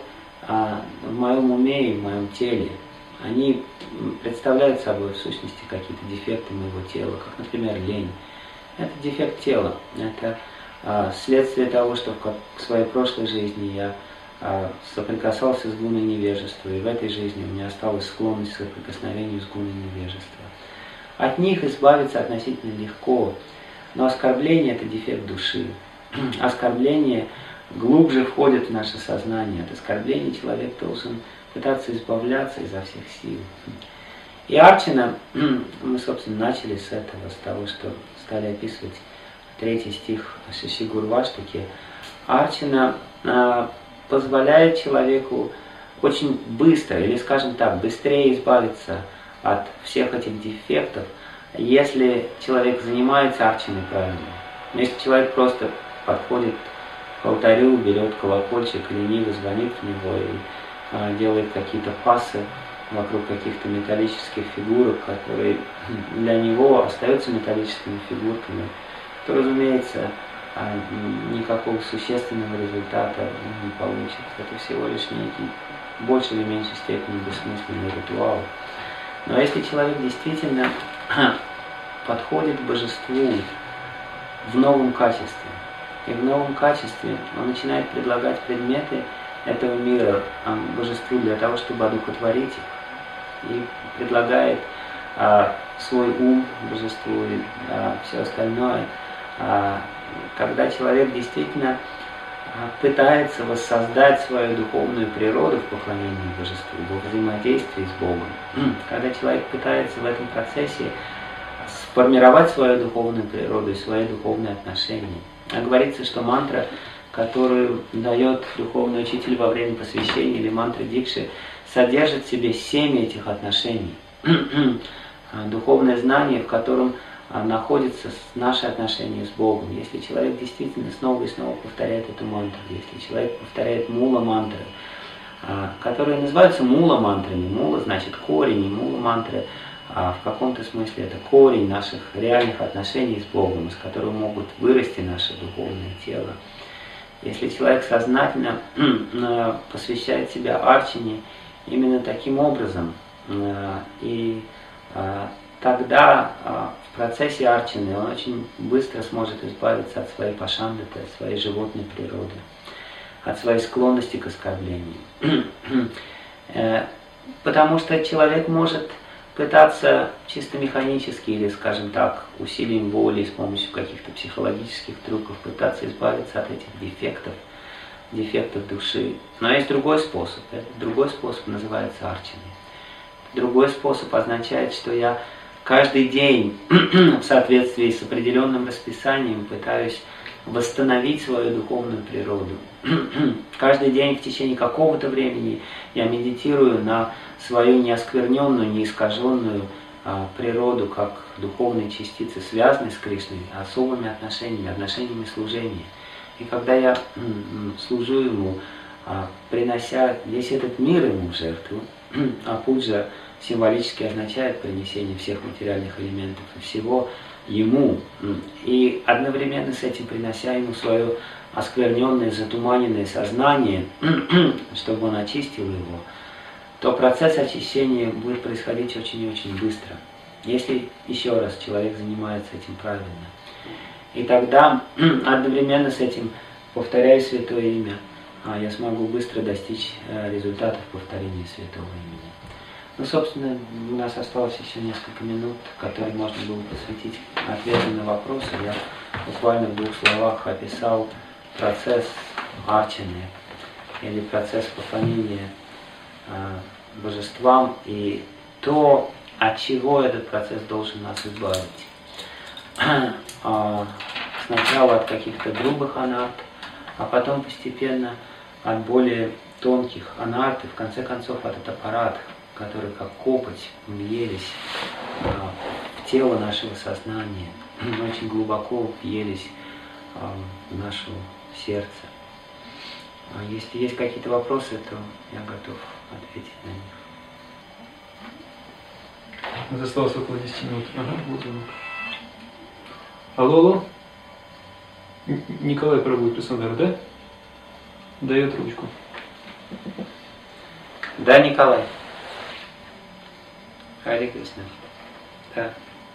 в моем уме и в моем теле, они представляют собой в сущности какие-то дефекты моего тела, как, например, лень. Это дефект тела, это а, следствие того, что в своей прошлой жизни я а, соприкасался с гуной невежества, и в этой жизни у меня осталась склонность к соприкосновению с гуной невежества. От них избавиться относительно легко, но оскорбление – это дефект души. Оскорбление глубже входит в наше сознание. От оскорблений человек должен пытаться избавляться изо всех сил. И арчана, мы, собственно, начали с этого, с того, что стали описывать третий стих Шиши Гурваштаки. Арчана а, позволяет человеку очень быстро, или, скажем так, быстрее избавиться от всех этих дефектов, если человек занимается арчаной правильно. Но если человек просто подходит к алтарю, берет колокольчик, лениво звонит в него и а, делает какие-то пассы вокруг каких-то металлических фигурок, которые для него остаются металлическими фигурками, то, разумеется, а, никакого существенного результата не получится. Это всего лишь некий в большей или меньшей степени бессмысленный ритуал. Но если человек действительно подходит к божеству в новом качестве, и в новом качестве он начинает предлагать предметы этого мира божеству для того, чтобы одухотворить их, и предлагает а, свой ум божеству и а, все остальное. А, когда человек действительно а, пытается воссоздать свою духовную природу в поклонении божеству, во взаимодействии с Богом, когда человек пытается в этом процессе сформировать свою духовную природу и свои духовные отношения. А говорится, что мантра, которую дает духовный учитель во время посвящения, или мантра дикши, содержит в себе семь этих отношений. духовное знание, в котором находится наше отношение с Богом. Если человек действительно снова и снова повторяет эту мантру, если человек повторяет мула-мантры, которые называются мула-мантрами. Мула значит корень, и мула-мантры в каком-то смысле это корень наших реальных отношений с Богом, из которого могут вырасти наше духовное тело. Если человек сознательно посвящает себя арчане именно таким образом, и тогда в процессе арчаны он очень быстро сможет избавиться от своей пашандаты, от своей животной природы, от своей склонности к оскорблению. Потому что человек может пытаться чисто механически или, скажем так, усилием воли, с помощью каких-то психологических трюков пытаться избавиться от этих дефектов, дефектов души. Но есть другой способ. Этот другой способ называется арчаной. Другой способ означает, что я каждый день в соответствии с определенным расписанием пытаюсь восстановить свою духовную природу. Каждый день в течение какого-то времени я медитирую на свою неоскверненную, неискаженную а, природу, как духовные частицы, связанные с Кришной, особыми отношениями, отношениями служения. И когда я м, служу Ему, а, принося весь этот мир Ему в жертву, а пуджа символически означает принесение всех материальных элементов и всего Ему, и одновременно с этим принося Ему свое оскверненное, затуманенное сознание, чтобы Он очистил его, то процесс очищения будет происходить очень и очень быстро, если еще раз человек занимается этим правильно. И тогда одновременно с этим, повторяя Святое Имя, я смогу быстро достичь результатов повторения Святого Имени. Ну, собственно, у нас осталось еще несколько минут, которые можно было посвятить ответу на вопросы. Я буквально в двух словах описал процесс арчаны, или процесс поклонения э, божествам, и то, от чего этот процесс должен нас избавить. Сначала от каких-то грубых анарт, а потом постепенно от более тонких анарт, и в конце концов от аппаратов, которые как копоть въелись а, в тело нашего сознания, очень глубоко въелись а, в наше сердце. А если есть какие-то вопросы, то я готов ответить на них. У нас осталось около десяти минут. Ага, вот звонок. Алло, алло. Николай проводит Краснодар, да? Дает ручку. Да, Николай. Харе Кришна. Да.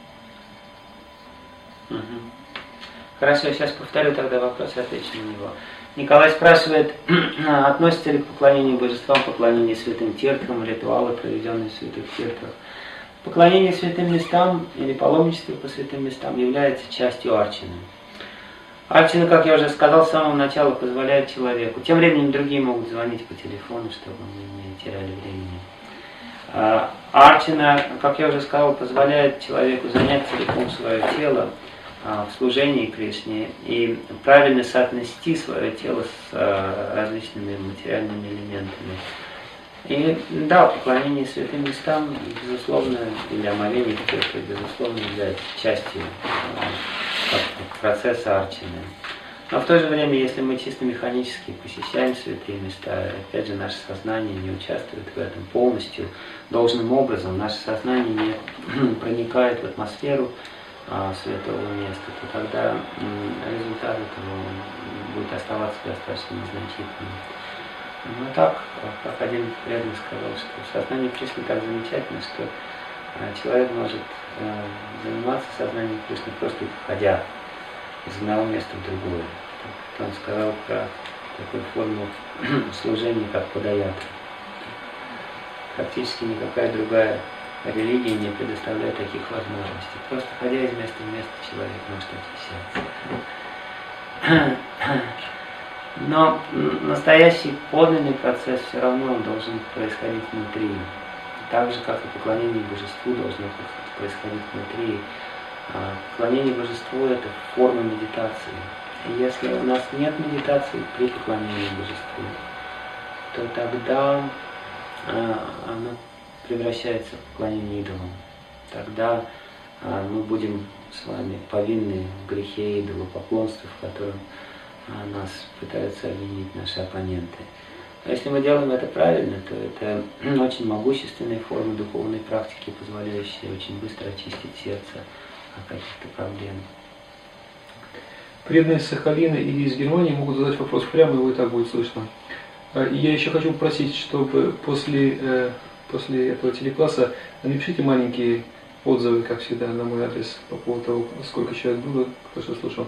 Угу. Хорошо, сейчас повторю тогда вопрос и отвечу на него. Николай спрашивает, относится ли к поклонению божествам поклонение святым тиртхам, ритуалы, проведенные в святых тиртхах. Поклонение святым местам или паломничество по святым местам является частью арчаны. Арчана, как я уже сказал, с самого начала позволяет человеку. Тем временем другие могут звонить по телефону, чтобы мы не теряли времени. Арчана, как я уже сказал, позволяет человеку занять целиком свое тело в служении Кришне и правильно соотнести свое тело с различными материальными элементами. И да, поклонение святым местам, безусловно, или омовение тиртха, безусловно, является частью процесса арчаны. Но в то же время, если мы чисто механически посещаем святые места, опять же, наше сознание не участвует в этом полностью, должным образом, наше сознание не проникает в атмосферу а, святого места, то тогда м, результат этого будет оставаться достаточно незначительным. Но так, как один преданный сказал, что сознание Кришны так замечательно, что а, человек может а, заниматься сознанием Кришны просто ходя из одного места в другое. Он сказал про такую форму служения, как подаятра. Практически никакая другая религия не предоставляет таких возможностей. Просто ходя из места в место, человек может очищаться. Но настоящий подлинный процесс все равно он должен происходить внутри. Так же, как и поклонение божеству должно происходить внутри. Поклонение божеству – это форма медитации. И если у нас нет медитации при поклонении божеству, то тогда а, оно превращается в поклонение идолам. тогда а, мы будем с вами повинны в грехе идолопоклонства, в котором а, нас пытаются обвинить наши оппоненты. Но если мы делаем это правильно, то это очень могущественные формы духовной практики, позволяющие очень быстро очистить сердце от каких-то проблем. Преданные из Сахалина или из Германии могут задать вопрос прямо, его и так будет слышно. И я еще хочу попросить, чтобы после, после этого телекласса напишите маленькие отзывы, как всегда, на мой адрес по поводу того, сколько человек было, кто что слушал.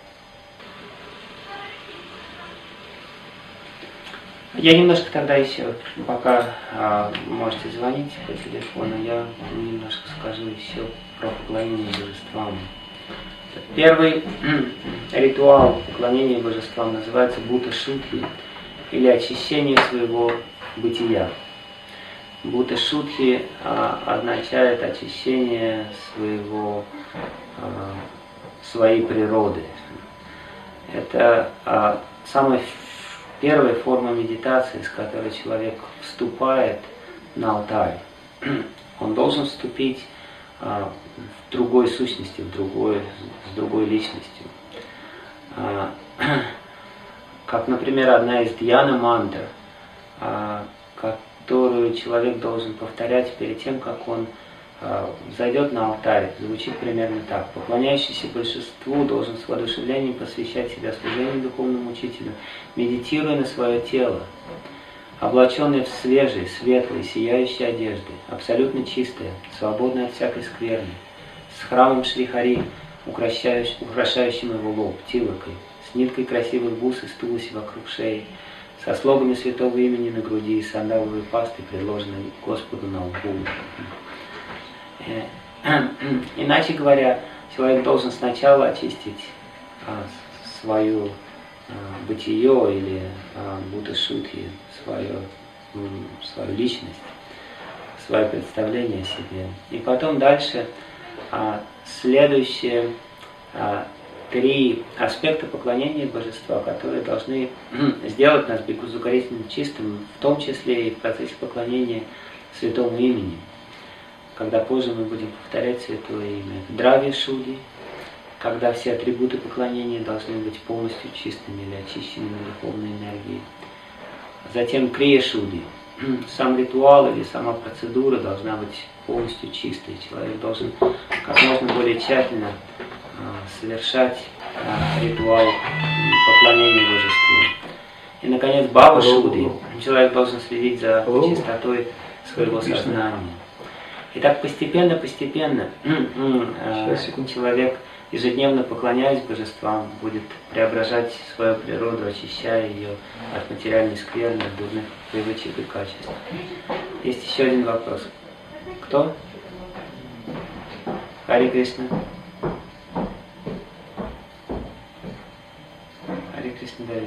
Я немножко тогда еще, пока а, можете звонить по телефону, я немножко скажу еще про поклонение божествам. Первый ритуал поклонения божествам называется Бхута-шудхи, или очищение своего бытия. Бхута-шудхи а, означает очищение своего, а, своей природы. Это а, самая первая форма медитации, с которой человек вступает на алтарь. Он должен вступить а, в другой сущности, в другой, с другой личностью. А, как, например, одна из дьяна-мантр, а, которую человек должен повторять перед тем, как он а, зайдет на алтарь, звучит примерно так. Поклоняющийся божеству должен с воодушевлением посвящать себя служению духовному учителю, медитируя на свое тело, облаченный в свежие, светлые, сияющие одежды, абсолютно чистые, свободные от всякой скверны, с храмом Шри-Хари, украшающим его лоб, тилокой, с ниткой красивых бус из тулуси вокруг шеи, со слогами святого имени на груди и сандаловой пастой, предложенной Господу на лбу. Иначе говоря, человек должен сначала очистить а, свое а, бытие или а, Бхута-шудхи, свою, свою личность, свое представление о себе. И потом дальше а, следующие а, три аспекта поклонения божества, которые должны сделать нас безукоризненно чистым, в том числе и в процессе поклонения святому имени. Когда позже мы будем повторять святое имя. Дравья-шуди, когда все атрибуты поклонения должны быть полностью чистыми или очищенными духовной энергией. Затем крия-шуди, сам ритуал или сама процедура должна быть полностью чистой. Человек должен как можно более тщательно а, совершать а, ритуал поклонения божеству. И, наконец, бхава-шуди. Человек должен следить за чистотой своего сознания. И так постепенно-постепенно человек, ежедневно поклоняясь божествам, будет преображать свою природу, очищая ее от материальной скверны, от дурных привычек и качеств. Есть еще один вопрос. Кто? Хари Кришна. Хари Кришна Давид.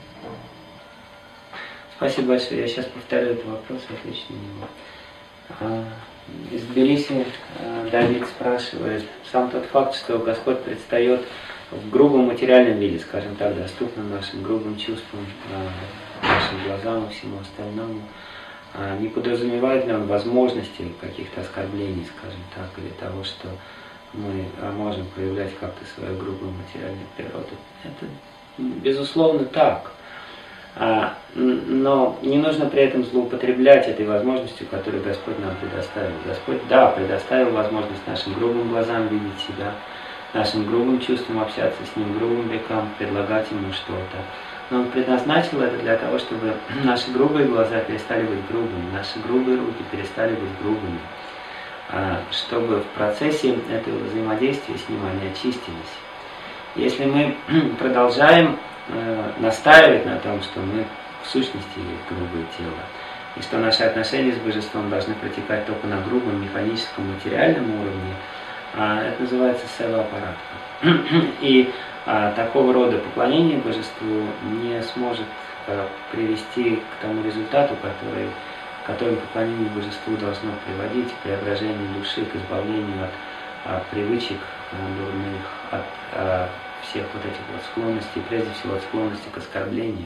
Спасибо большое. Я сейчас повторю этот вопрос, отвечу на него. Из Тбилиси Давид спрашивает, сам тот факт, что Господь предстает в грубом материальном виде, скажем так, доступным нашим грубым чувствам, нашим глазам и всему остальному, не подразумевает ли он возможности каких-то оскорблений, скажем так, или того, что мы можем проявлять как-то свою грубую материальную природу? Это безусловно так. А, но не нужно при этом злоупотреблять этой возможностью, которую Господь нам предоставил. Господь, да, предоставил возможность нашим грубым глазам видеть себя, нашим грубым чувствам общаться с Ним, грубым векам, предлагать Ему что-то. Но Он предназначил это для того, чтобы наши грубые глаза перестали быть грубыми, наши грубые руки перестали быть грубыми, а, чтобы в процессе этого взаимодействия с Ним они очистились. Если мы продолжаем настаивать на том, что мы в сущности есть грубое тело, и что наши отношения с божеством должны протекать только на грубом, механическом, материальном уровне, это называется сева-аппаратка. И а, такого рода поклонение божеству не сможет а, привести к тому результату, который, которым поклонение божеству должно приводить, к преображению души, к избавлению от а, привычек а, дурных, от а, всех вот этих вот склонностей, прежде всего от склонности к оскорблению.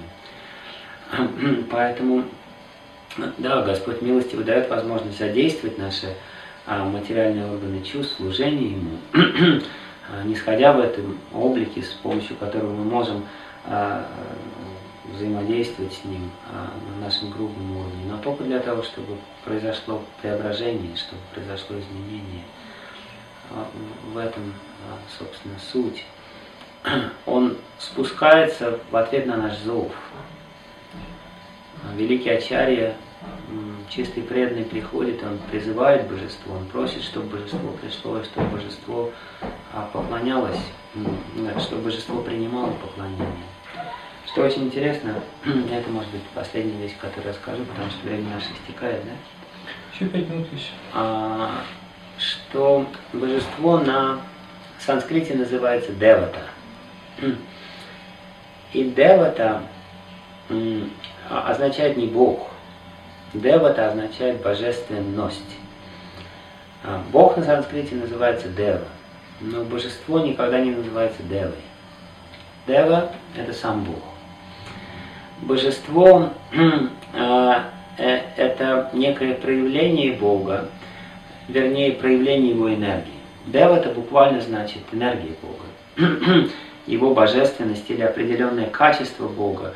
Поэтому, да, Господь милостиво дает возможность задействовать наши материальные органы чувств, служение Ему, нисходя в этом облике, с помощью которого мы можем взаимодействовать с Ним на нашем грубом уровне, но только для того, чтобы произошло преображение, чтобы произошло изменение. В этом, собственно, суть. Он спускается в ответ на наш зов. Великий Ачарья, чистый преданный, приходит, он призывает божество, он просит, чтобы божество пришло, и чтобы божество поклонялось, чтобы божество принимало поклонение. Что очень интересно, это может быть последняя вещь, которую я скажу, потому что время наше истекает, да? Еще пять минут еще. А, что божество на санскрите называется девата. И девата означает не Бог. Девата означает божественность. Бог на санскрите называется Дева, но божество никогда не называется Девой. Дева – это сам Бог. Божество – это некое проявление Бога, вернее, проявление Его энергии. Дева – это буквально значит энергия Бога, Его божественность или определенное качество Бога.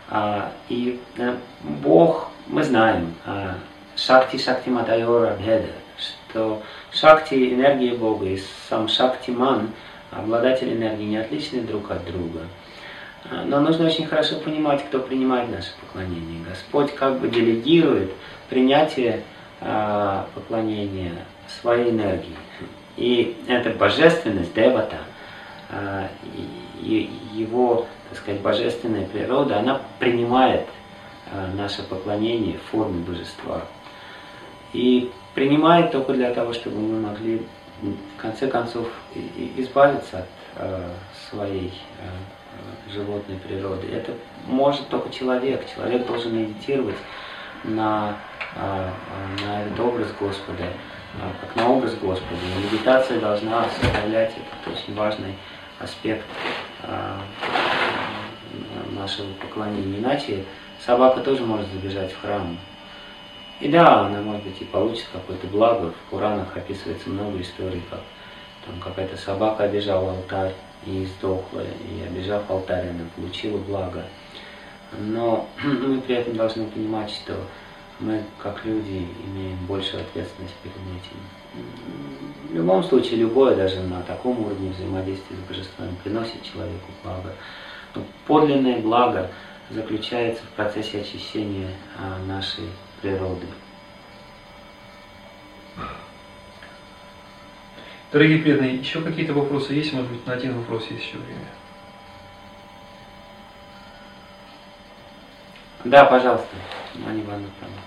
И Бог, мы знаем, Шакти Шакти Матайора Бхеда, что Шакти – энергия Бога, и сам Шактиман, обладатель энергии, не отличны друг от друга. Но нужно очень хорошо понимать, кто принимает наше поклонение. Господь как бы делегирует принятие э, поклонения своей энергии. И эта божественность, девата, э, и его, так сказать, божественная природа, она принимает э, наше поклонение в форме божества. И принимает только для того, чтобы мы могли, в конце концов, избавиться от э, своей э, животной природы. Это может только человек. Человек должен медитировать на, э, на этот образ Господа, э, как на образ Господа. И медитация должна составлять этот очень важный аспект э, нашего поклонения. Иначе собака тоже может забежать в храм. И да, она, может быть, и получит какое-то благо. В Куранах описывается много историй, как там какая-то собака обижала алтарь и сдохла, и обижав алтарь, она получила благо. Но мы при этом должны понимать, что мы, как люди, имеем большую ответственность перед этим. В любом случае, любое, даже на таком уровне взаимодействия с божеством, приносит человеку благо. Но подлинное благо заключается в процессе очищения нашей природы. Дорогие преданные, еще какие-то вопросы есть? Может быть, на один вопрос есть еще время? Да, пожалуйста, Ани Ивановна.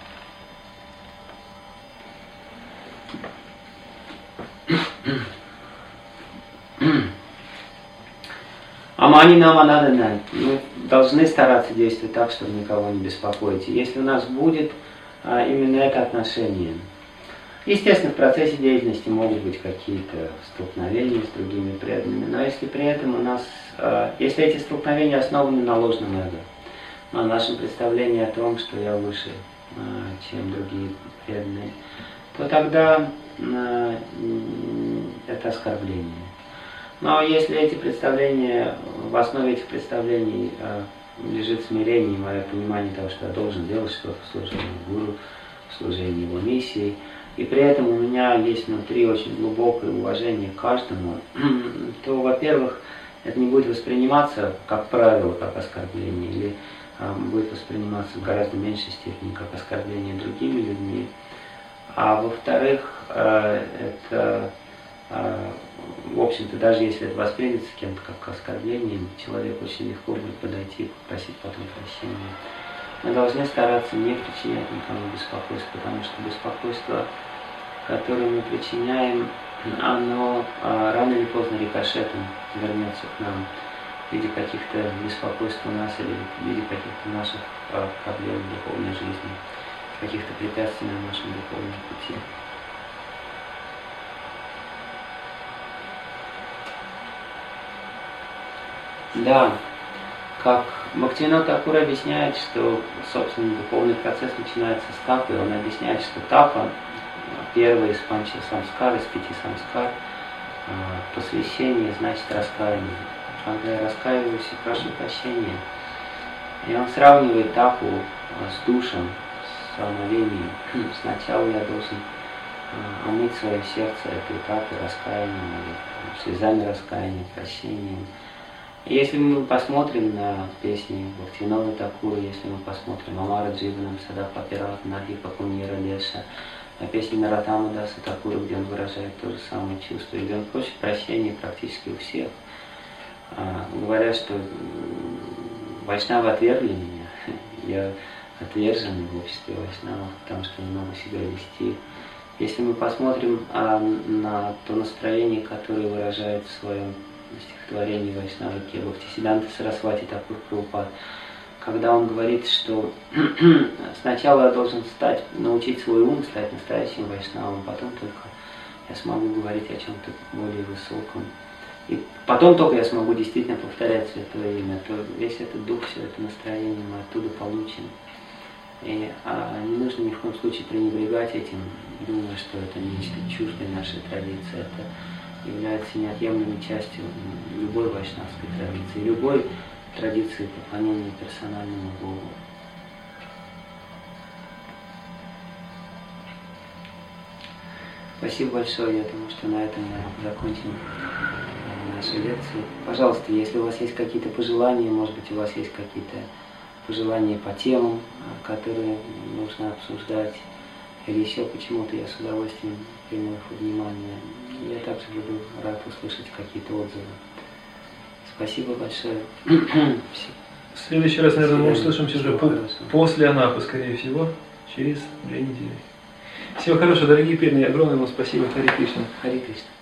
Амани Наманадана. Мы должны стараться действовать так, чтобы никого не беспокоить. И если у нас будет а, именно это отношение, естественно, в процессе деятельности могут быть какие-то столкновения с другими преданными, но если при этом у нас, а, если эти столкновения основаны на ложном эго, на нашем представлении о том, что я выше, а, чем другие преданные, то тогда а, это оскорбление. Но если эти представления, в основе этих представлений э, лежит смирение, мое понимание того, что я должен делать что-то в служении гуру, в служении его миссии, и при этом у меня есть внутри очень глубокое уважение к каждому, то, во-первых, это не будет восприниматься, как правило, как оскорбление, или э, будет восприниматься в гораздо меньшей степени как оскорбление другими людьми. А во-вторых, э, это... В общем-то, даже если это воспримется кем-то как оскорбление, человеку очень легко будет подойти и попросить потом прощения. Мы должны стараться не причинять никому беспокойство, потому что беспокойство, которое мы причиняем, оно рано или поздно рикошетом вернется к нам в виде каких-то беспокойств у нас или в виде каких-то наших проблем в духовной жизни, каких-то препятствий на нашем духовном пути. Да, как Бхактивинода Тхакур объясняет, что, собственно, духовный процесс начинается с тапы. Он объясняет, что тапа, первый из панча самскар, из пяти самскар, посвящение, значит раскаяние. Когда я раскаиваюсь и прошу прощения, и он сравнивает тапу с душем, с омовением. Сначала я должен омыть свое сердце этой этапе раскаянием, слезами раскаяния, прощением. И если мы посмотрим на песни Бхактивинода Такура, если мы посмотрим Амара Дживанам Сада Папират Нахи Пакунира Леша, на песни Наратама Даса Такура, где он выражает то же самое чувство, и где он просит прощения практически у всех, а, говорят, что вайшнавы отвергли меня, я отвержен в обществе вайшнавов, потому что не могу себя вести. Если мы посмотрим а, на то настроение, которое выражает в своем стихотворении Вайшнава Бхактисиданта Сарасвати Такур Прабхупад, когда он говорит, что сначала я должен стать, научить свой ум стать настоящим вайшнавом, потом только я смогу говорить о чем-то более высоком. И потом только я смогу действительно повторять Святое Имя, то весь этот дух, все это настроение мы оттуда получим. И а, не нужно ни в коем случае пренебрегать этим, думая, что это нечто чуждое нашей традиции. Это является неотъемлемой частью любой вайшнавской традиции, любой традиции поклонения персональному Богу. Спасибо большое, я думаю, что на этом мы закончим нашу лекцию. Пожалуйста, если у вас есть какие-то пожелания, может быть, у вас есть какие-то пожелания по темам, которые нужно обсуждать, или еще почему-то, я с удовольствием приму их внимание. Я также буду рад услышать какие-то отзывы. Спасибо большое. В следующий раз, наверное, мы услышимся уже по после Анапы, скорее всего, через две недели. Всего хорошего, дорогие преданные, огромное вам спасибо. Хари Кришна. Хари Кришна.